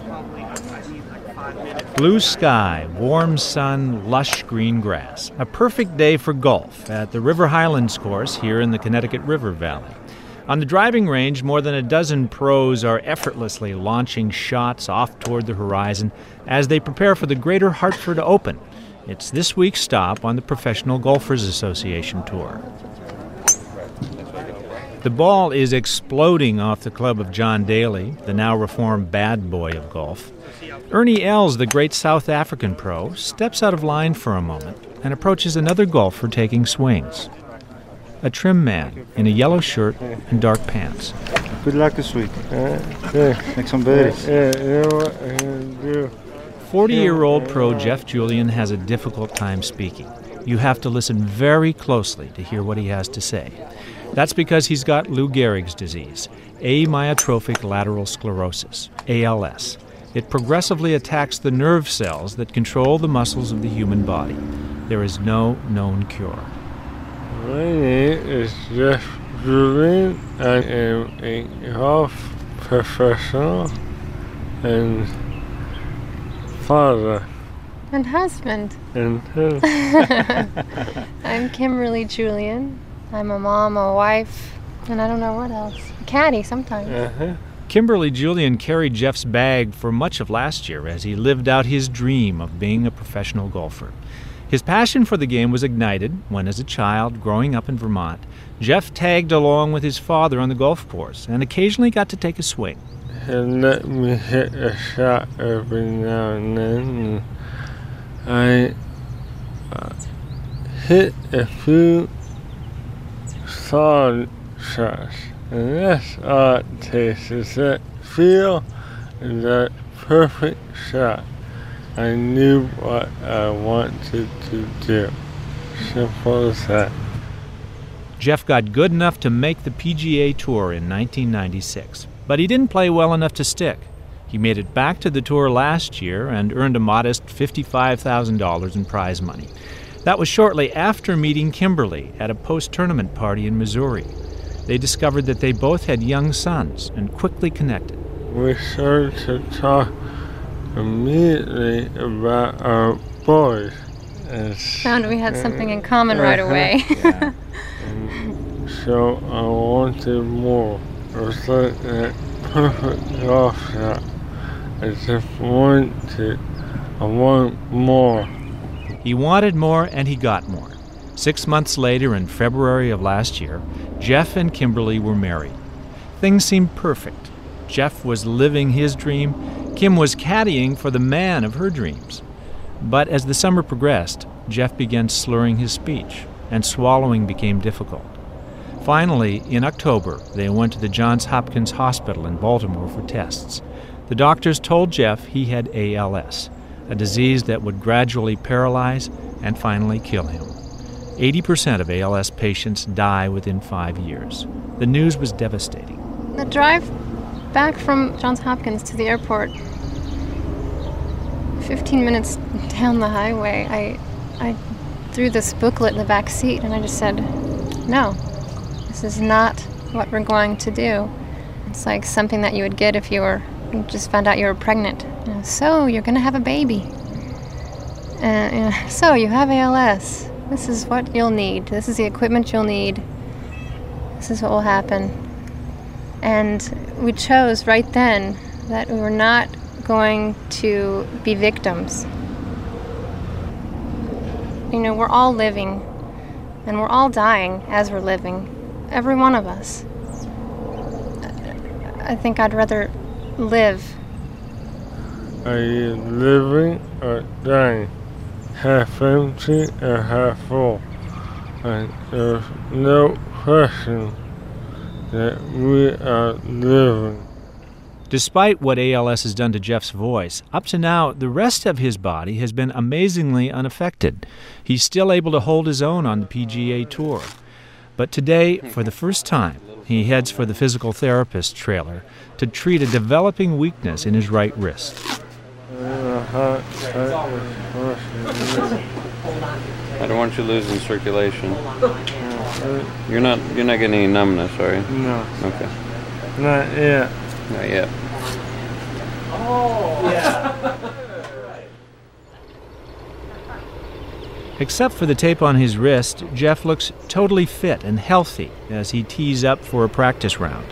Blue sky, warm sun, lush green grass. A perfect day for golf at the River Highlands course here in the Connecticut River Valley. On the driving range, more than a dozen pros are effortlessly launching shots off toward the horizon as they prepare for the Greater Hartford Open. It's this week's stop on the Professional Golfers Association Tour. The ball is exploding off the club of John Daly, the now reformed bad boy of golf. Ernie Els, the great South African pro, steps out of line for a moment and approaches another golfer taking swings. A trim man in a yellow shirt and dark pants. Good luck this week. Make some birdies. 40-year-old pro Jeff Julian has a difficult time speaking. You have to listen very closely to hear what he has to say. That's because he's got Lou Gehrig's disease, amyotrophic lateral sclerosis, ALS. It progressively attacks the nerve cells that control the muscles of the human body. There is no known cure. My name is Jeff Julian. I am a golf professional and father. And husband. I'm Kimberly Julian. I'm a mom, a wife, and I don't know what else. A caddy sometimes. Kimberly Julian carried Jeff's bag for much of last year as he lived out his dream of being a professional golfer. His passion for the game was ignited when, as a child growing up in Vermont, Jeff tagged along with his father on the golf course and occasionally got to take a swing. He let me hit a shot every now and then. And I hit a few solid shots. And that's all it takes, is that feel and that perfect shot. I knew what I wanted to do. Simple as that. Jeff got good enough to make the PGA Tour in 1996, but he didn't play well enough to stick. He made it back to the tour last year and earned a modest $55,000 in prize money. That was shortly after meeting Kimberly at a post-tournament party in Missouri. They discovered that they both had young sons and quickly connected. We started to talk immediately about our boys. Found we had something in common right away. So I wanted more. It was like that perfect golf shot. I want more. He wanted more, and he got more. 6 months later, in February of last year, Jeff and Kimberly were married. Things seemed perfect. Jeff was living his dream. Kim was caddying for the man of her dreams. But as the summer progressed, Jeff began slurring his speech, and swallowing became difficult. Finally, in October, they went to the Johns Hopkins Hospital in Baltimore for tests. The doctors told Jeff he had ALS, a disease that would gradually paralyze and finally kill him. 80% of ALS patients die within 5 years. The news was devastating. The drive back from Johns Hopkins to the airport, 15 minutes down the highway, I threw this booklet in the back seat and I just said, no, this is not what we're going to do. It's like something that you would get if you just found out you were pregnant. So you're going to have a baby. So you have ALS. This is what you'll need. This is the equipment you'll need. This is what will happen. And we chose right then that we were not going to be victims. We're all living, and we're all dying as we're living. Every one of us. I think I'd rather live. Are you living or dying? Half empty or half full? And there's no question that we are living. Despite what ALS has done to Jeff's voice, up to now, the rest of his body has been amazingly unaffected. He's still able to hold his own on the PGA Tour. But today, for the first time, he heads for the physical therapist trailer to treat a developing weakness in his right wrist. I don't want you losing circulation. You're not getting any numbness, are you? No. Okay. Not yet. Not yet. Except for the tape on his wrist, Jeff looks totally fit and healthy as he tees up for a practice round.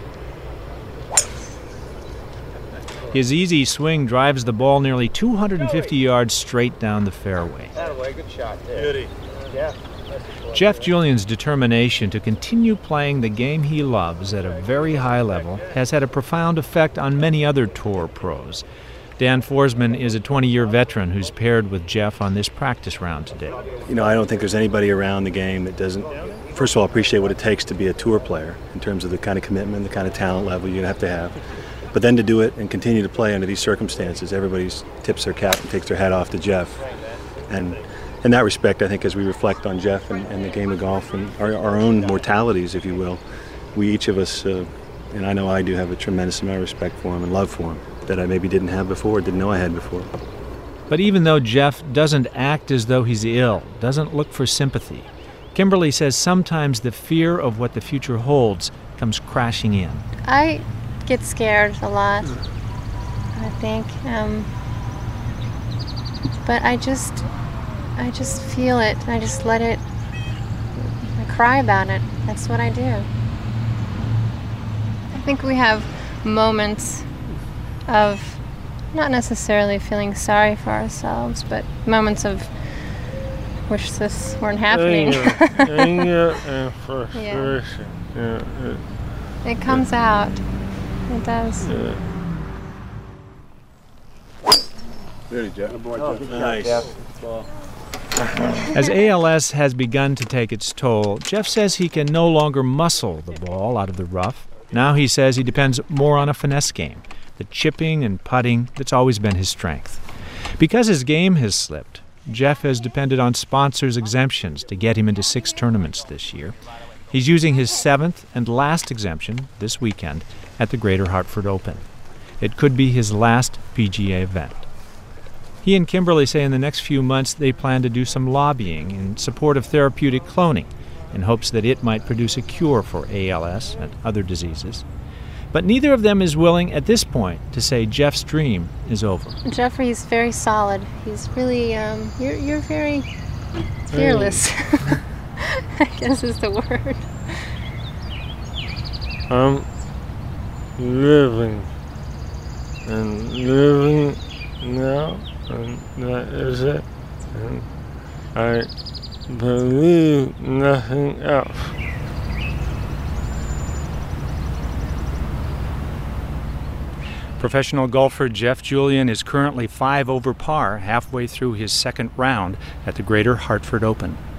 His easy swing drives the ball nearly 250 yards straight down the fairway. Good shot there. Yeah. Jeff Julian's determination to continue playing the game he loves at a very high level has had a profound effect on many other tour pros. Dan Forsman is a 20-year veteran who's paired with Jeff on this practice round today. You know, I don't think there's anybody around the game that doesn't, first of all, appreciate what it takes to be a tour player in terms of the kind of commitment, the kind of talent level you have to have. But then to do it and continue to play under these circumstances, everybody tips their cap and takes their hat off to Jeff. And in that respect, I think as we reflect on Jeff and the game of golf and our own mortalities, if you will, we each of us, and I know I do, have a tremendous amount of respect for him and love for him that I maybe didn't have before, didn't know I had before. But even though Jeff doesn't act as though he's ill, doesn't look for sympathy, Kimberly says sometimes the fear of what the future holds comes crashing in. I get scared a lot, I think. But I just feel it. I just let it. I cry about it. That's what I do. I think we have moments of not necessarily feeling sorry for ourselves, but moments of wish this weren't happening. Anger and frustration. Yeah. It comes out. It does. Yeah. Very Jeff. Nice. As ALS has begun to take its toll, Jeff says he can no longer muscle the ball out of the rough. Now he says he depends more on a finesse game, the chipping and putting that's always been his strength. Because his game has slipped, Jeff has depended on sponsors' exemptions to get him into 6 tournaments this year. He's using his 7th and last exemption this weekend at the Greater Hartford Open. It could be his last PGA event. He and Kimberly say in the next few months they plan to do some lobbying in support of therapeutic cloning in hopes that it might produce a cure for ALS and other diseases. But neither of them is willing at this point to say Jeff's dream is over. Jeffrey's very solid. He's really, you're very fearless. I guess is the word. I'm living now, and that is it. And I believe nothing else. Professional golfer Jeff Julian is currently 5 over par halfway through his 2nd round at the Greater Hartford Open.